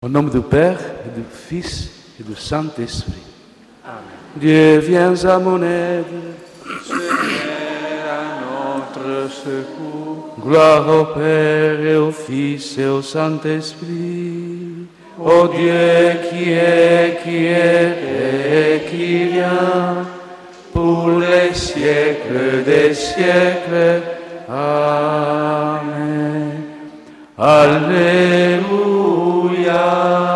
Au nom du Père, et du Fils, et du Saint-Esprit. Amen. Dieu, viens à mon aide. Seigneur, à notre secours. Gloire au Père, et au Fils, et au Saint-Esprit. Ô Dieu qui est, et qui vient, pour les siècles des siècles. Amen. Alléluia.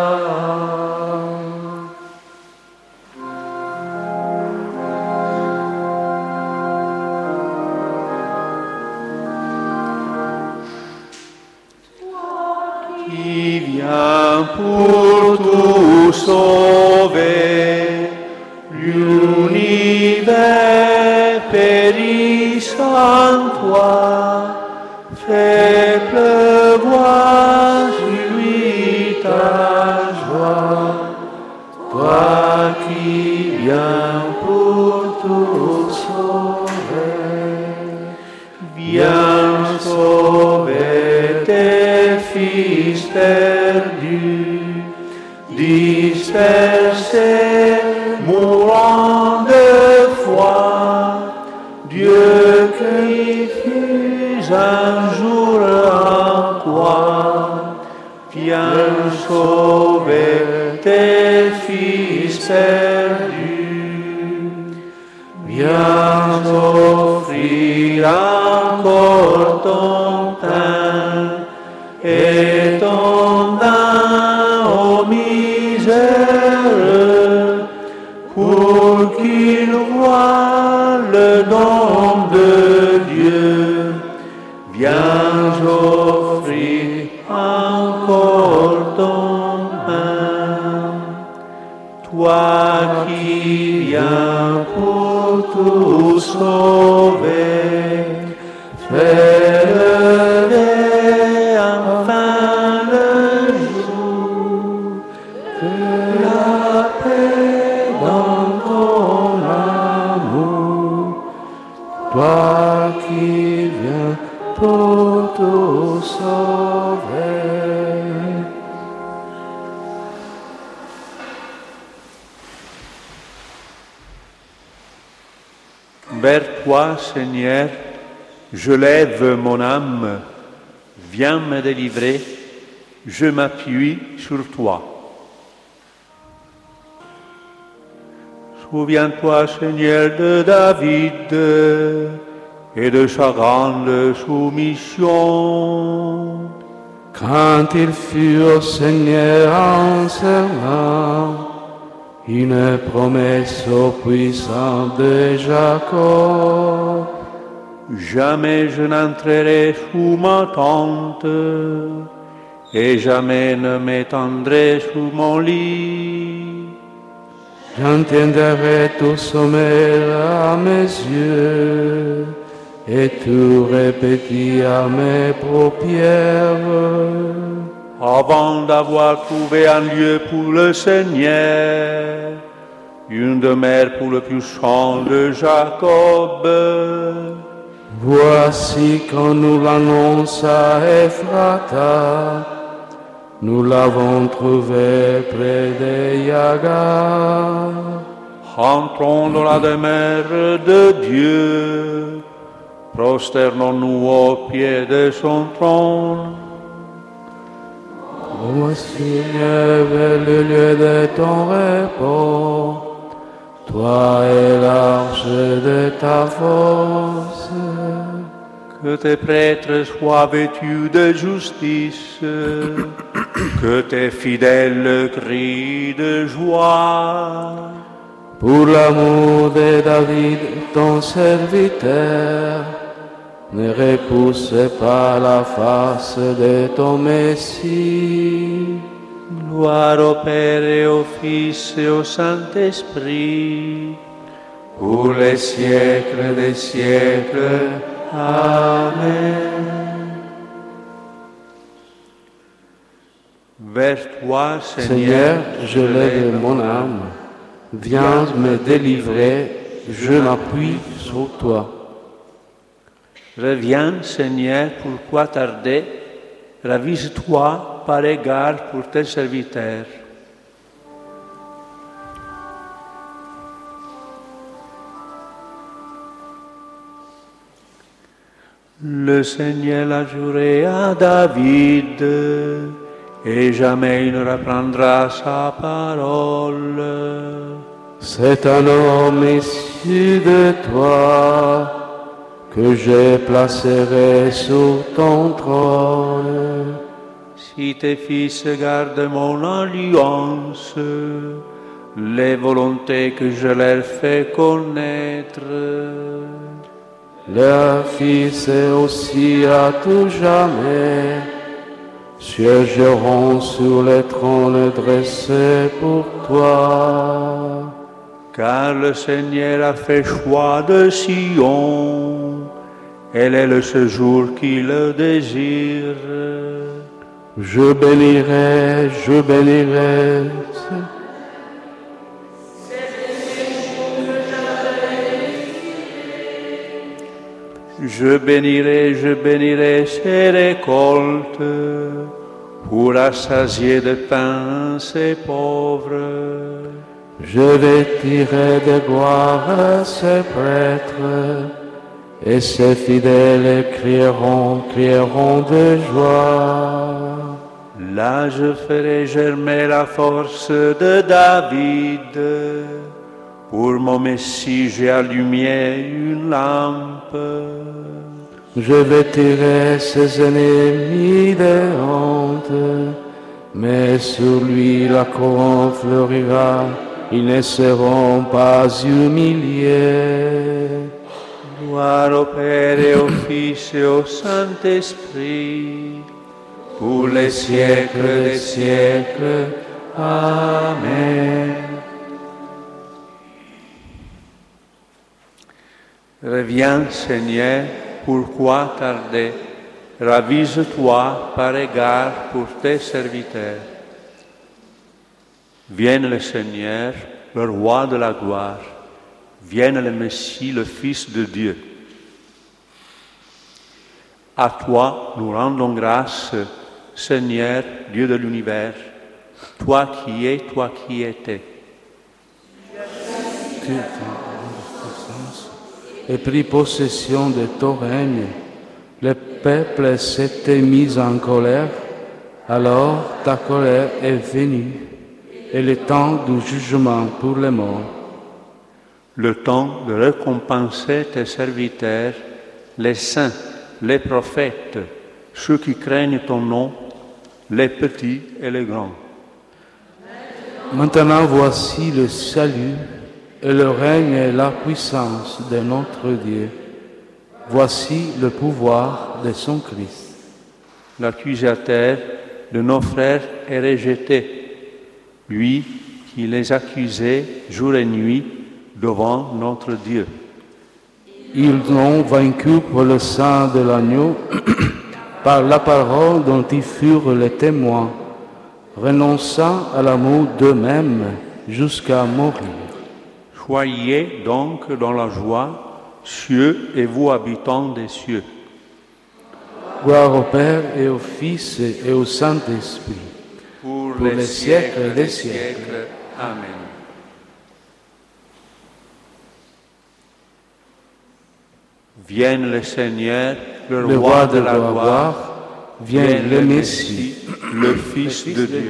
Qui vient pour tout sauver, l'univers périsse en toi, fais pleuvoir sur lui ta joie, toi qui viens pour tout sauver, viens sauver tes fils perdus, dispersés, mourants de foi. Dieu qui fus un jour en toi, viens sauver tes fils perdus, viens offrir encore ton pain et ton vin aux misères, pour qu'ils voient le don de Dieu. Viens offrir encore ton pain, toi qui viens pour tout sauver, fais lever enfin le jour, fais la paix dans ton amour, Toi qui viens pour tout sauver. Vers toi, Seigneur, je lève mon âme, viens me délivrer, je m'appuie sur toi. Souviens-toi, Seigneur, de David et de sa grande soumission. Quand il fut au Seigneur en serment, une promesse au puissant de Jacob. Jamais je n'entrerai sous ma tente et jamais ne m'étendrai sous mon lit. J'entendrai tout sommeil à mes yeux et tout répétit à mes paupières. Avant d'avoir trouvé un lieu pour le Seigneur, une demeure pour le puissant de Jacob. Voici quand nous l'annonce à Ephrata, nous l'avons trouvé près de Yagar. Entrons dans la demeure de Dieu, prosternons-nous aux pieds de son trône. Ô Seigneur, vers le lieu de ton repos, toi et l'arche de ta force. Que tes prêtres soient vêtus de justice, que tes fidèles crient de joie. Pour l'amour de David, ton serviteur, ne repousse pas la face de ton Messie. Gloire au Père et au Fils et au Saint-Esprit, Pour les siècles des siècles. Amen. vers toi, Seigneur, je lève mon âme. Viens me délivrer, je m'appuie sur toi. Reviens, Seigneur, pourquoi tarder? ravise-toi par égard pour tes serviteurs. Le Seigneur l'a juré à David, et jamais il ne reprendra sa parole. C'est un homme issu de toi que je placerai sur ton trône. Si tes fils gardent mon alliance, les volontés que je leur fais connaître, leurs fils aussi à tout jamais siégeront sur les trônes dressés pour toi. Car le Seigneur a fait choix de Sion, elle est le séjour qu'il désire. Je bénirai, je bénirai. Je bénirai ses récoltes pour rassasier de pain ses pauvres. Je vêtirai de gloire ses prêtres, et ses fidèles crieront de joie. Là je ferai germer la force de David. Pour mon Messie, j'ai allumé une lampe. Je vêtirai ses ennemis de honte, mais sur lui la couronne fleurira, ils ne seront pas humiliés. Gloire au Père et au Fils et au Saint-Esprit, pour les siècles des siècles. Amen. Reviens, Seigneur, pourquoi tarder? Ravise-toi par égard pour tes serviteurs. Vienne le Seigneur, le Roi de la gloire. Vienne le Messie, le Fils de Dieu. À toi, nous rendons grâce, Seigneur, Dieu de l'univers, toi qui es, toi qui étais. Et pris possession de ton règne, le peuple s'était mis en colère, alors ta colère est venue, et le temps du jugement pour les morts. Le temps de récompenser tes serviteurs, les saints, les prophètes, ceux qui craignent ton nom, les petits et les grands. Maintenant voici le salut, et le règne et la puissance de notre Dieu. Voici le pouvoir de son Christ. L'accusateur de nos frères est rejeté, lui qui les accusait jour et nuit devant notre Dieu. Ils l'ont vaincu pour le sang de l'agneau, par la parole dont ils furent les témoins, renonçant à l'amour d'eux-mêmes jusqu'à mourir. Soyez donc dans la joie, cieux et vous habitants des cieux. Gloire au Père et au Fils et au Saint-Esprit, pour les siècles des siècles. Amen. Vienne le Seigneur, le Roi de la gloire, vienne le Messie, le Fils de Dieu.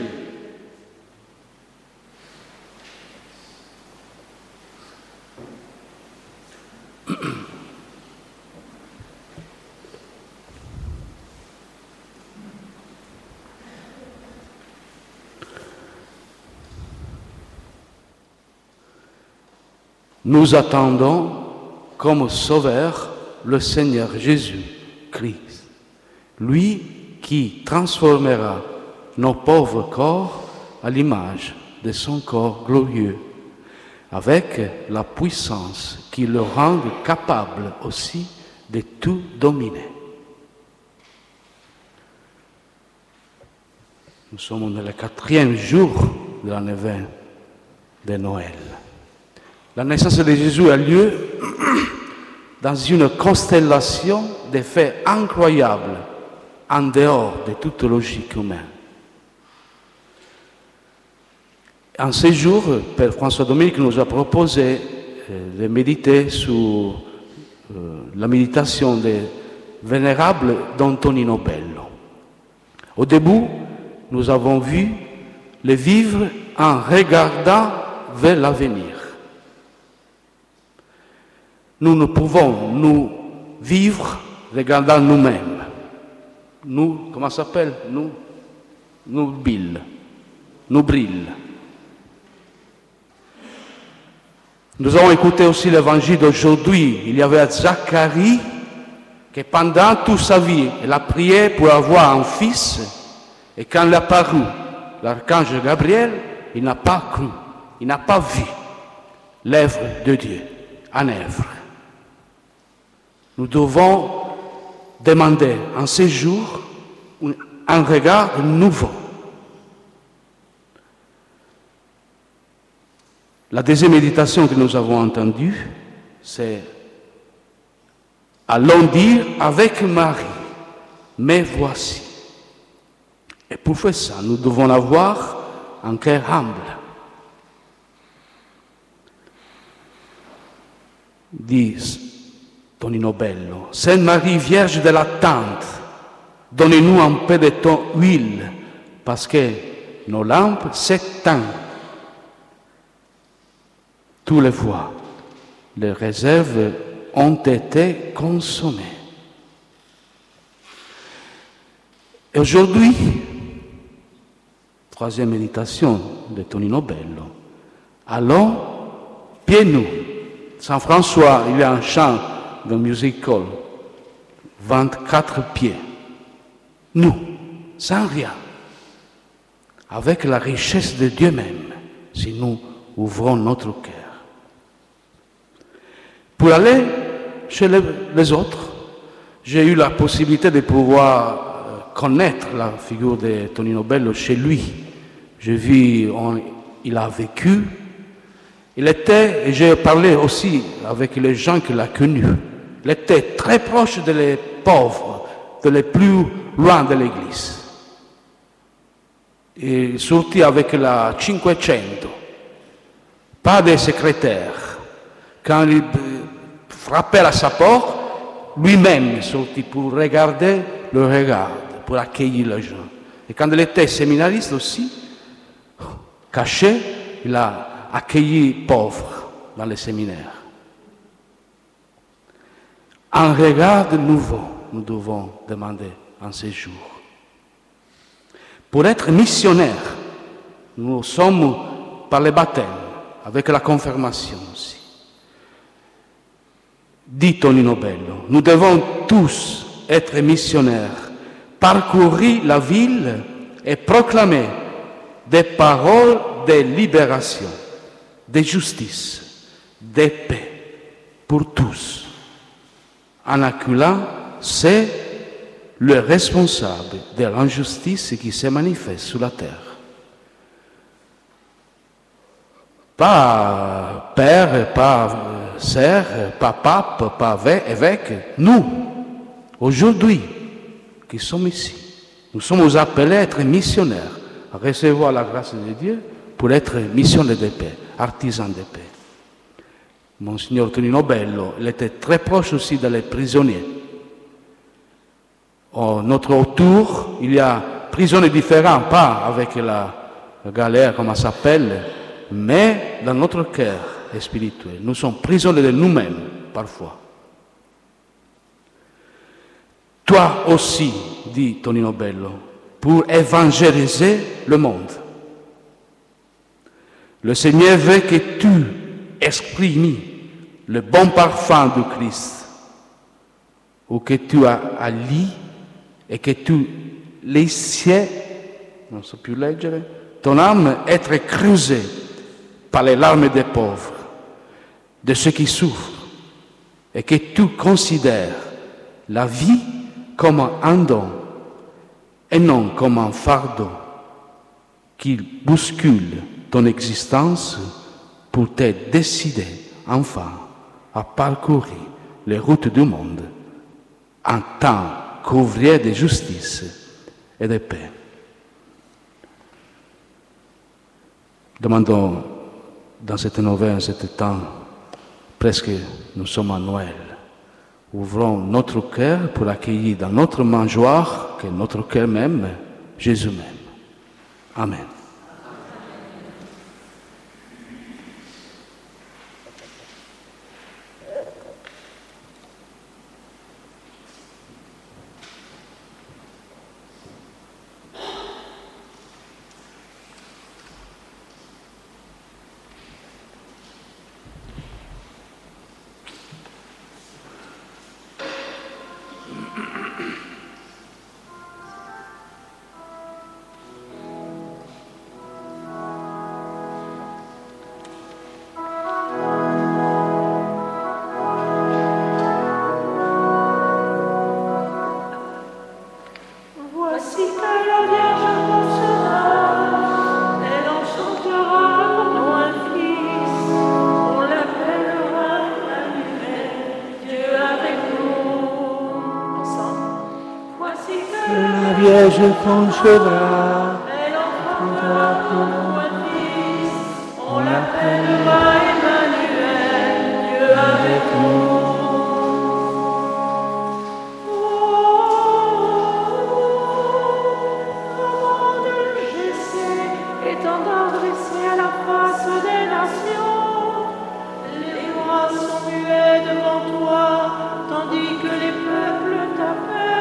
Nous attendons comme Sauveur le Seigneur Jésus-Christ, lui qui transformera nos pauvres corps à l'image de son corps glorieux, avec la puissance qui le rend capable aussi de tout dominer. Nous sommes dans le 4e jour de la neuvaine de Noël. La naissance de Jésus a lieu dans une constellation de faits incroyables en dehors de toute logique humaine. En ces jours, Père François-Dominique nous a proposé de méditer sur la méditation des vénérables d'Antonino Bello. Au début, nous avons vu le vivre en regardant vers l'avenir. Nous ne pouvons nous vivre regardant nous-mêmes. Nous, comment ça s'appelle? Nous brille. Nous avons écouté aussi l'évangile d'aujourd'hui. Il y avait Zacharie qui pendant toute sa vie, il a prié pour avoir un fils. Et quand il est apparu, l'archange Gabriel, il n'a pas cru, il n'a pas vu l'œuvre de Dieu en œuvre. Nous devons demander en ces jours un regard nouveau. La deuxième méditation que nous avons entendue, c'est « Allons dire avec Marie, mais voici ». Et pour faire ça, nous devons avoir un cœur humble. Dit Tonino Bello, « Sainte Marie, Vierge de l'attente, donnez-nous un peu de ton huile, parce que nos lampes s'éteignent. Tous les voies, les réserves ont été consommées. » Et aujourd'hui, troisième méditation de Tonino Bello, allons pieds nus. Saint François, il y a un chant de musical, 24 pieds, nous, sans rien, avec la richesse de Dieu même, si nous ouvrons notre cœur. Pour aller chez les autres, j'ai eu la possibilité de pouvoir connaître la figure de Tonino Bello chez lui. J'ai vu, il a vécu, il était, et j'ai parlé aussi avec les gens qu'il a connus, il était très proche des pauvres, les plus loin de l'Église. Il sortit avec la 500, pas des secrétaires. Quand il frappait à sa porte, lui-même sortit pour regarder le regard, pour accueillir les gens. Et quand il était séminariste aussi, caché, il a accueilli pauvres dans les séminaires. Un regard nouveau, nous devons demander en ces jours. Pour être missionnaire, nous sommes par le baptême, avec la confirmation aussi. Dit Tonino Bello, nous devons tous être missionnaires, parcourir la ville et proclamer des paroles de libération, de justice, de paix pour tous, en accueillant c'est le responsable de l'injustice qui se manifeste sur la terre. Pas père, pas sœur, pas pape, pas évêque, nous, aujourd'hui, qui sommes ici, nous sommes appelés à être missionnaires, à recevoir la grâce de Dieu pour être missionnaires de paix, artisans de paix. Monseigneur Tonino Bello, il était très proche aussi des prisonniers. Notre autour, il y a prisonniers différents, pas avec la galère, comme ça s'appelle, mais dans notre cœur spirituel. Nous sommes prisonniers de nous-mêmes, parfois. Toi aussi, dit Tonino Bello, pour évangéliser le monde. Le Seigneur veut que tu exprimes le bon parfum du Christ, ou que tu as lu et que tu laisses, non so più leggere, ton âme être creusée par les larmes des pauvres, de ceux qui souffrent, et que tu considères la vie comme un don et non comme un fardeau qui bouscule ton existence pour te décider enfin à parcourir les routes du monde en tant couvrier de justice et de paix. Demandons dans cette neuvaine, ce temps, presque nous sommes à Noël. Ouvrons notre cœur pour accueillir dans notre mangeoire, que notre cœur même, Jésus même. Amen. Vierge concevra, on l'appellera Emmanuel, Dieu avec nous. Avant de Jessé, étendard dressé à la face des nations, les rois sont muets devant toi, tandis que les peuples t'appellent.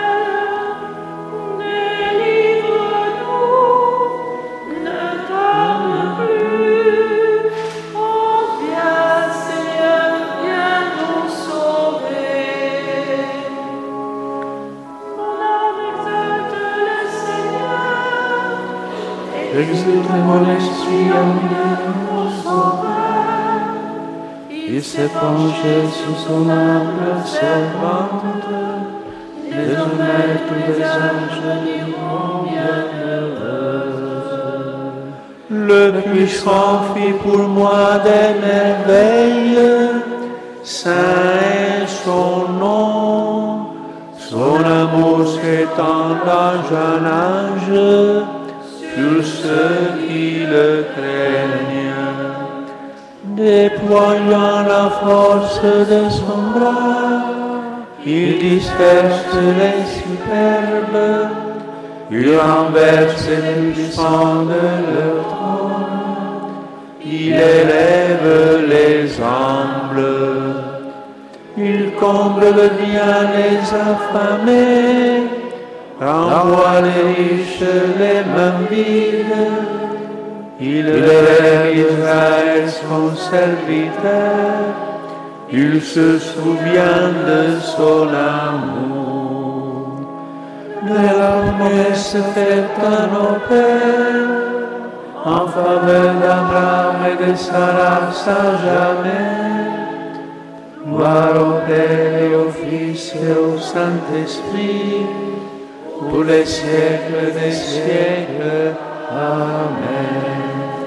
Exulte mon esprit en mon sauveur. Il s'est penché sous son humble servante. Désormais tous les anges diront bienheureux. Le puissant fit pour moi des merveilles, saint est son nom. Son amour s'étend d'âge en âge sur ceux qui le craignent. Déployant la force de son bras, il disperse les superbes, il renverse les puissants de leur trône, il élève les humbles, il comble le bien les affamés, renvoie les riches les mains vides, il élève Israël son serviteur, il se souvient de son amour. De la promesse faite à nos pères, en faveur d'Abraham et de Sarah sans jamais. Gloire au Père et au Fils et au Saint-Esprit, pour les siècles des siècles. Amen.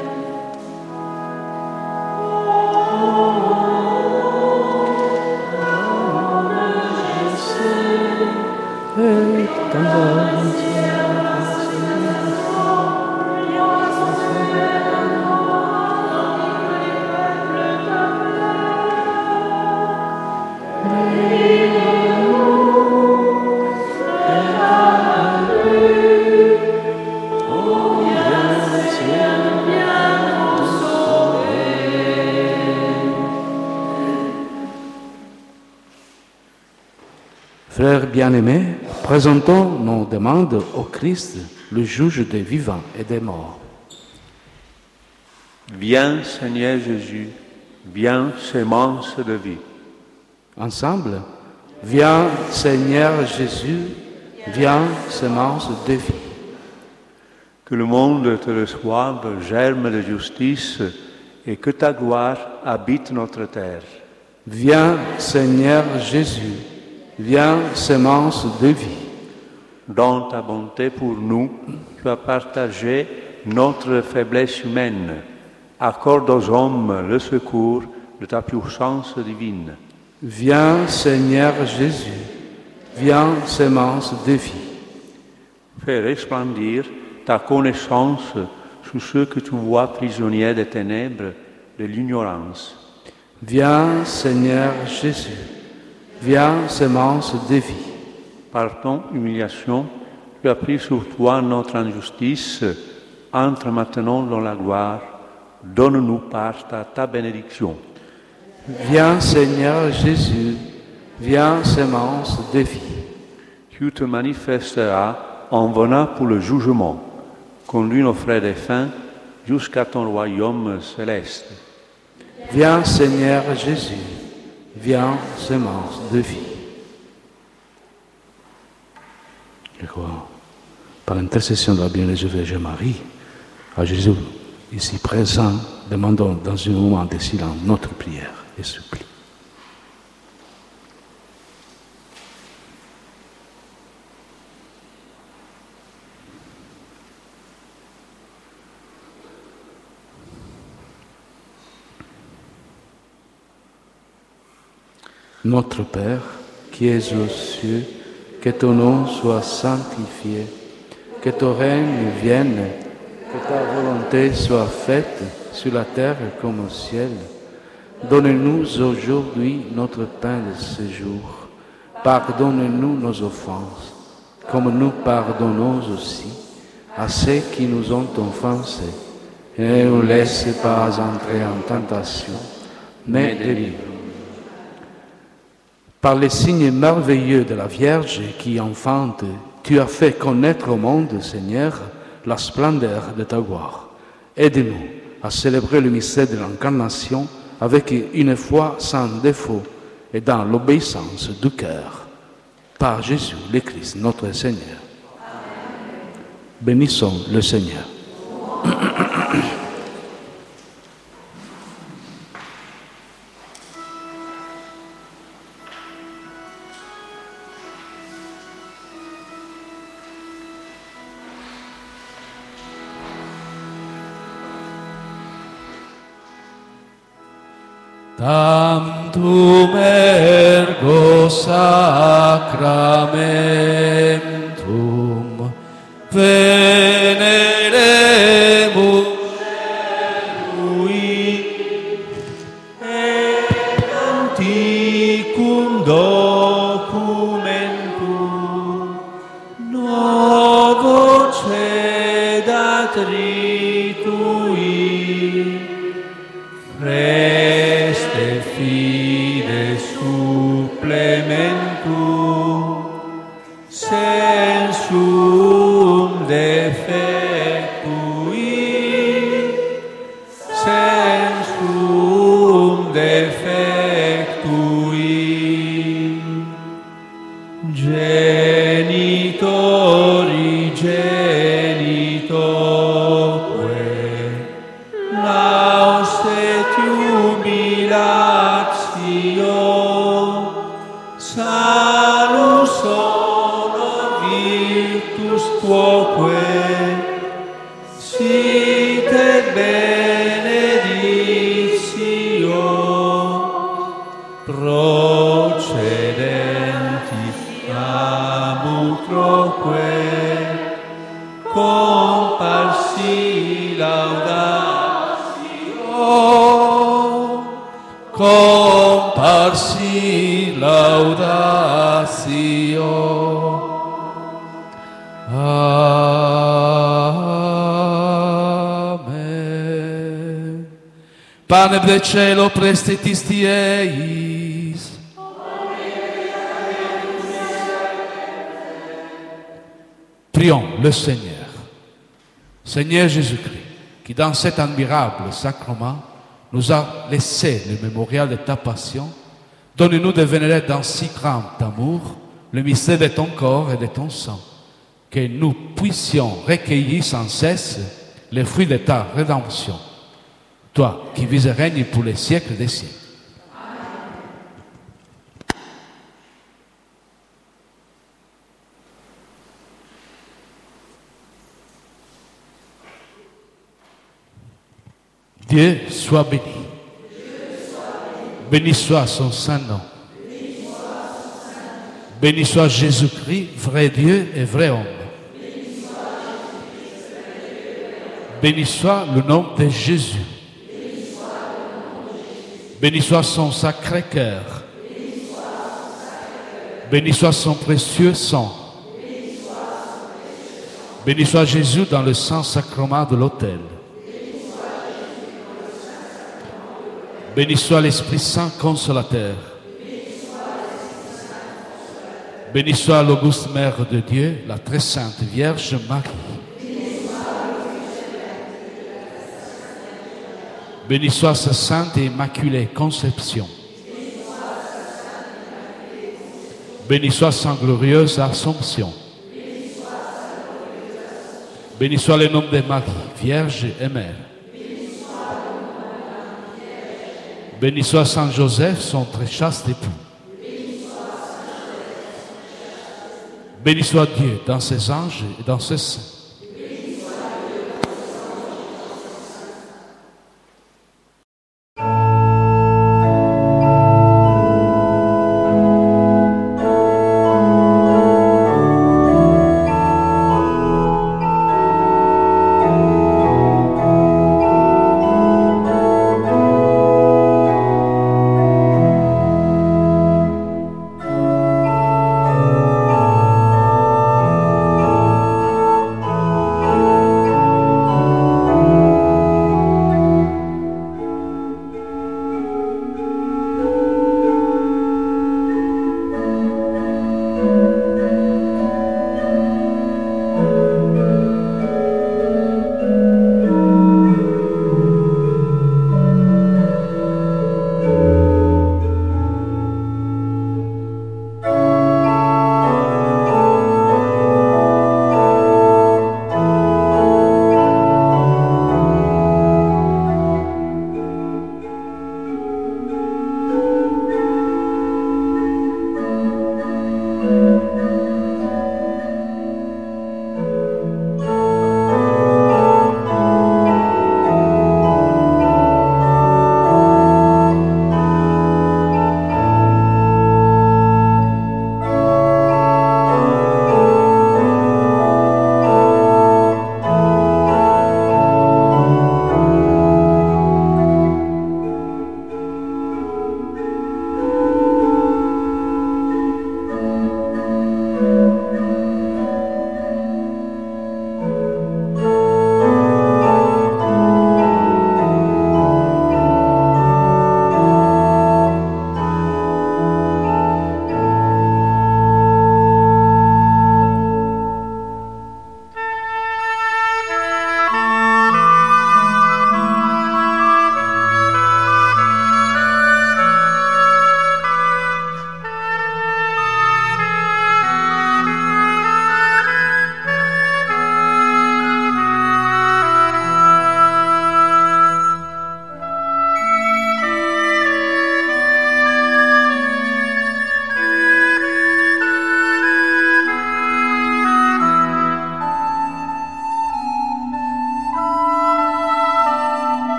Frères bien-aimés, présentons nos demandes au Christ, le juge des vivants et des morts. Viens Seigneur Jésus, viens sémence de vie. Ensemble, viens Seigneur Jésus, viens sémence de vie. Que le monde te reçoive, germe de justice, et que ta gloire habite notre terre. Viens Seigneur Jésus, viens sémence de vie. Dans ta bonté pour nous, tu as partagé notre faiblesse humaine. Accorde aux hommes le secours de ta puissance divine. Viens Seigneur Jésus, viens, sémence de vie. Fais resplendir ta connaissance sur ceux que tu vois prisonniers des ténèbres, de l'ignorance. Viens, Seigneur Jésus, viens, sémence de vie. Par ton humiliation, tu as pris sur toi notre injustice. Entre maintenant dans la gloire. Donne-nous part à ta bénédiction. Viens, Seigneur Jésus, viens, sémence de vie. Tu te manifesteras en venant pour le jugement. Conduis nos frères défunts jusqu'à ton royaume céleste. Viens, Seigneur Jésus, viens, sémence de vie. Je crois, par l'intercession de la bienheureuse Vierge Marie, à Jésus, ici présent, demandons dans un moment de silence notre prière et supplie. Notre Père, qui es aux cieux, que ton nom soit sanctifié, que ton règne vienne, que ta volonté soit faite sur la terre comme au ciel. Donne-nous aujourd'hui notre pain de ce jour. Pardonne-nous nos offenses, comme nous pardonnons aussi à ceux qui nous ont offensés. Et ne nous laisse pas entrer en tentation, mais délivre-nous. Par les signes merveilleux de la Vierge qui enfante, tu as fait connaître au monde, Seigneur, la splendeur de ta gloire. Aide-nous à célébrer le mystère de l'incarnation avec une foi sans défaut et dans l'obéissance du cœur. Par Jésus le Christ, notre Seigneur. Bénissons le Seigneur. Tantum ergo sacramentum veneremus lui et anticum documentum novo cedat ritui fide supplementum sensum defectui genitori genitoque laus et jubilatio salus honor virtus tuoque sit et benedictio procedenti abutroque comparsi laudatio. Amen. Pane del cielo, prestitis eis. Prions le Seigneur. Seigneur Jésus-Christ, qui dans cet admirable sacrement nous a laissé le mémorial de ta passion, donne-nous de vénérer dans si grand amour le mystère de ton corps et de ton sang, que nous puissions recueillir sans cesse les fruits de ta rédemption. Toi qui vis et règnes pour les siècles des siècles. Dieu soit béni. Béni soit son saint nom. Béni soit Jésus-Christ, vrai Dieu et vrai homme. Béni soit le nom de Jésus. Béni soit son sacré cœur. Béni soit son précieux sang. Béni soit Jésus dans le saint sacrement de l'autel. Béni soit l'Esprit Saint consolateur. Béni soit l'auguste Mère de Dieu, la très sainte Vierge Marie. Béni soit sa sainte et immaculée conception. Béni soit sa glorieuse Assomption. Béni soit le nom de Marie, Vierge et Mère. Béni soit Saint Joseph, son très chaste époux. Béni soit Dieu dans ses anges et dans ses saints.